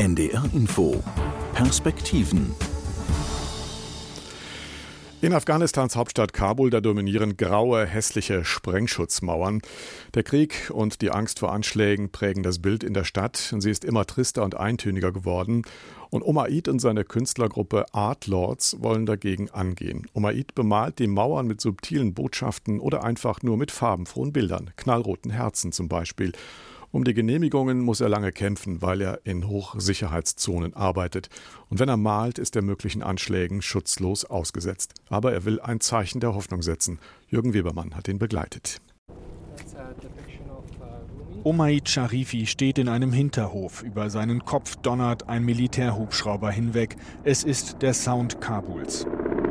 NDR Info Perspektiven. In Afghanistans Hauptstadt Kabul, da dominieren graue, hässliche Sprengschutzmauern. Der Krieg und die Angst vor Anschlägen prägen das Bild in der Stadt. Sie ist immer trister und eintöniger geworden. Und Umayyad und seine Künstlergruppe Art Lords wollen dagegen angehen. Umayyad bemalt die Mauern mit subtilen Botschaften oder einfach nur mit farbenfrohen Bildern, knallroten Herzen zum Beispiel. Um die Genehmigungen muss er lange kämpfen, weil er in Hochsicherheitszonen arbeitet. Und wenn er malt, ist er möglichen Anschlägen schutzlos ausgesetzt. Aber er will ein Zeichen der Hoffnung setzen. Jürgen Webermann hat ihn begleitet. Umayyad Sharifi steht in einem Hinterhof. Über seinen Kopf donnert ein Militärhubschrauber hinweg. Es ist der Sound Kabuls.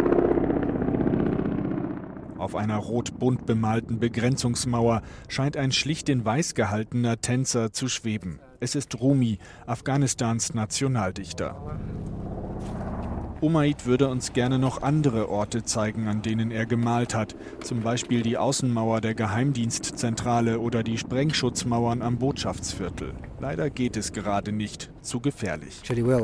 Auf einer rot-bunt bemalten Begrenzungsmauer scheint ein schlicht in Weiß gehaltener Tänzer zu schweben. Es ist Rumi, Afghanistans Nationaldichter. Umayyad würde uns gerne noch andere Orte zeigen, an denen er gemalt hat. Zum Beispiel die Außenmauer der Geheimdienstzentrale oder die Sprengschutzmauern am Botschaftsviertel. Leider geht es gerade nicht. Zu gefährlich.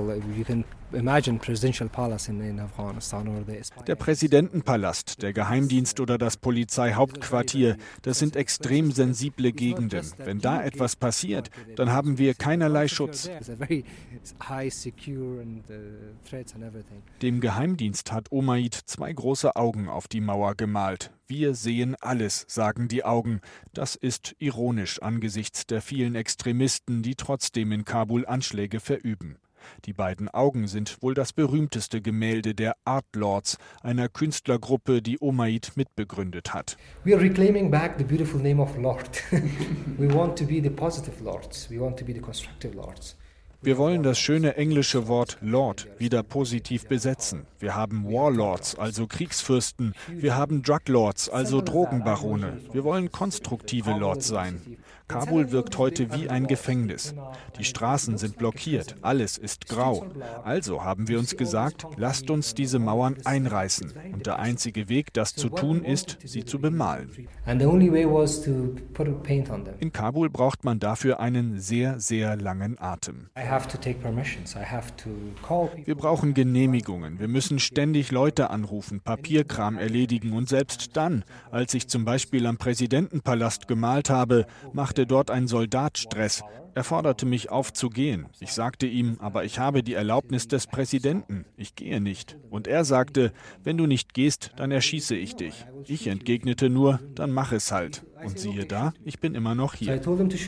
Der Präsidentenpalast, der Geheimdienst oder das Polizeihauptquartier, das sind extrem sensible Gegenden. Wenn da etwas passiert, dann haben wir keinerlei Schutz. Dem Geheimdienst hat Umayyad 2 große Augen auf die Mauer gemalt. Wir sehen alles, sagen die Augen. Das ist ironisch angesichts der vielen Extremisten, die trotzdem in Kabul Anschläge verüben. Die beiden Augen sind wohl das berühmteste Gemälde der Art Lords, einer Künstlergruppe, die Umayyad mitbegründet hat. We are reclaiming back the beautiful name of Lord. We want to be the positive Lords. We want to be the constructive Lords. Wir wollen das schöne englische Wort Lord wieder positiv besetzen. Wir haben Warlords, also Kriegsfürsten. Wir haben Druglords, also Drogenbarone. Wir wollen konstruktive Lords sein. Kabul wirkt heute wie ein Gefängnis. Die Straßen sind blockiert, alles ist grau. Also haben wir uns gesagt, lasst uns diese Mauern einreißen. Und der einzige Weg, das zu tun, ist, sie zu bemalen. In Kabul braucht man dafür einen sehr, sehr langen Atem. Wir brauchen Genehmigungen, wir müssen ständig Leute anrufen, Papierkram erledigen und selbst dann, als ich zum Beispiel am Präsidentenpalast gemalt habe, machte dort ein Soldat Stress. Er forderte mich auf zu gehen. Ich sagte ihm, aber ich habe die Erlaubnis des Präsidenten, ich gehe nicht. Und er sagte, wenn du nicht gehst, dann erschieße ich dich. Ich entgegnete nur, dann mach es halt. Und siehe da, ich bin immer noch hier.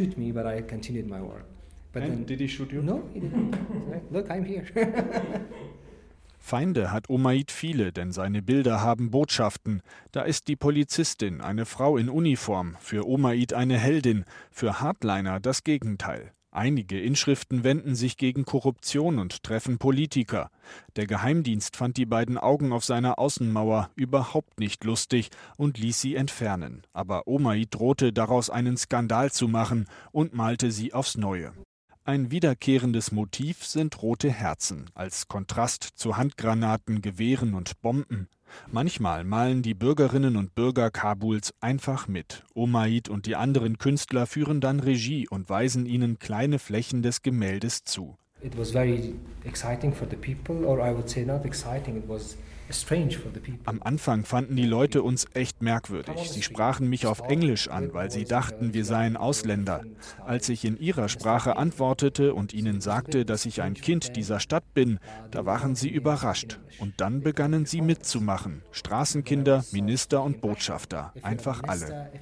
And did he shoot you? No, he didn't. Look, I'm here. Feinde hat Umayyad viele, denn seine Bilder haben Botschaften. Da ist die Polizistin, eine Frau in Uniform, für Umayyad eine Heldin, für Hardliner das Gegenteil. Einige Inschriften wenden sich gegen Korruption und treffen Politiker. Der Geheimdienst fand die beiden Augen auf seiner Außenmauer überhaupt nicht lustig und ließ sie entfernen. Aber Umayyad drohte, daraus einen Skandal zu machen und malte sie aufs Neue. Ein wiederkehrendes Motiv sind rote Herzen, als Kontrast zu Handgranaten, Gewehren und Bomben. Manchmal malen die Bürgerinnen und Bürger Kabuls einfach mit. Umayyad und die anderen Künstler führen dann Regie und weisen ihnen kleine Flächen des Gemäldes zu. It was very exciting for the people, or I would say not exciting, it was strange for the people. Am Anfang fanden die Leute uns echt merkwürdig. Sie sprachen mich auf Englisch an, weil sie dachten, wir seien Ausländer. Als ich in ihrer Sprache antwortete und ihnen sagte, dass ich ein Kind dieser Stadt bin, da waren sie überrascht. Und dann begannen sie mitzumachen. Straßenkinder, Minister und Botschafter. Einfach alle.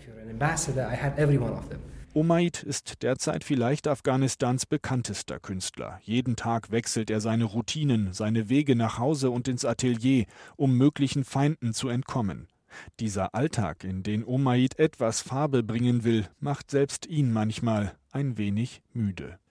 Umayyad ist derzeit vielleicht Afghanistans bekanntester Künstler. Jeden Tag wechselt er seine Routinen, seine Wege nach Hause und ins Atelier, um möglichen Feinden zu entkommen. Dieser Alltag, in den Umayyad etwas Farbe bringen will, macht selbst ihn manchmal ein wenig müde.